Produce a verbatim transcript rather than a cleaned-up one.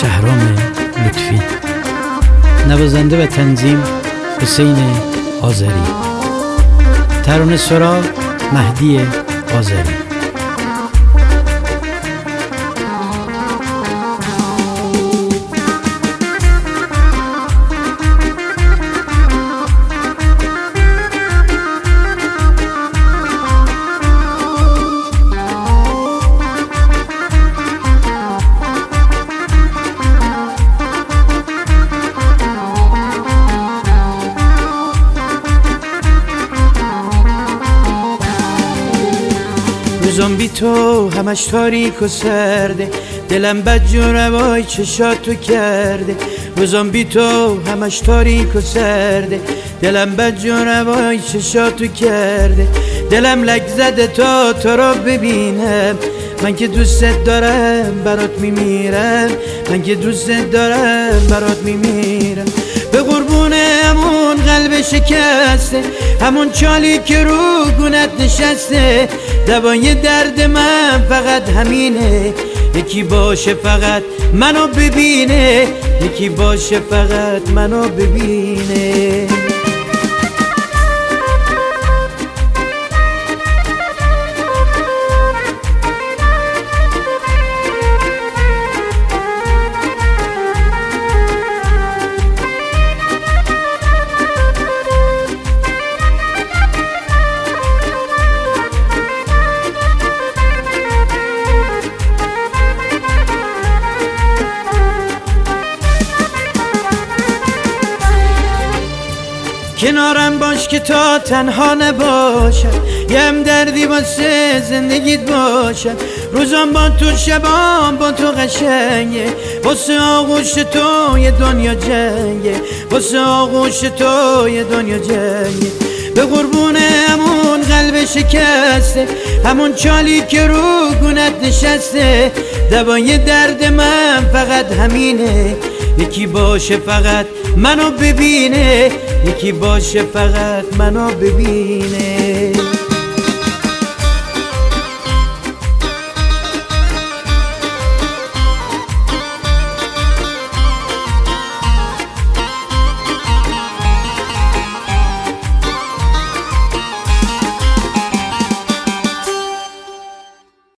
شهرام لطفی. نوازنده و تنظیم حسین آذری. ترانه سرا مهدی آذری. روزم بی تو همش تاریک و سرده، دلم بد جو روای چشاتو کرده. روزم بی تو همش تاریک و سرده، دلم بد جو روای چشاتو کرده. دلم لک زده تا تو رو ببینم، من که دوست دارم برات میمیرم، من که دوست دارم برات میمیرم. به قربون همون قلب شکسته، همون چالی که رو گونت نشسته. دوای درد من فقط همینه، یکی باشه فقط منو ببینه، یکی باشه فقط منو ببینه. کنارم باش که تا تنها نباشم، یه هم دردی واسه زندگیت باشم. روزم با تو شبام با تو قشنگه، واسه آغوش تو یه دنیا جنگه، واسه آغوش تو یه دنیا جنگه. به قربون همون قلب شکسته، همون چالی که رو گونت نشسته. دوای درد من فقط همینه، یکی باشه فقط منو ببینه، یکی باشه فقط منو ببینه.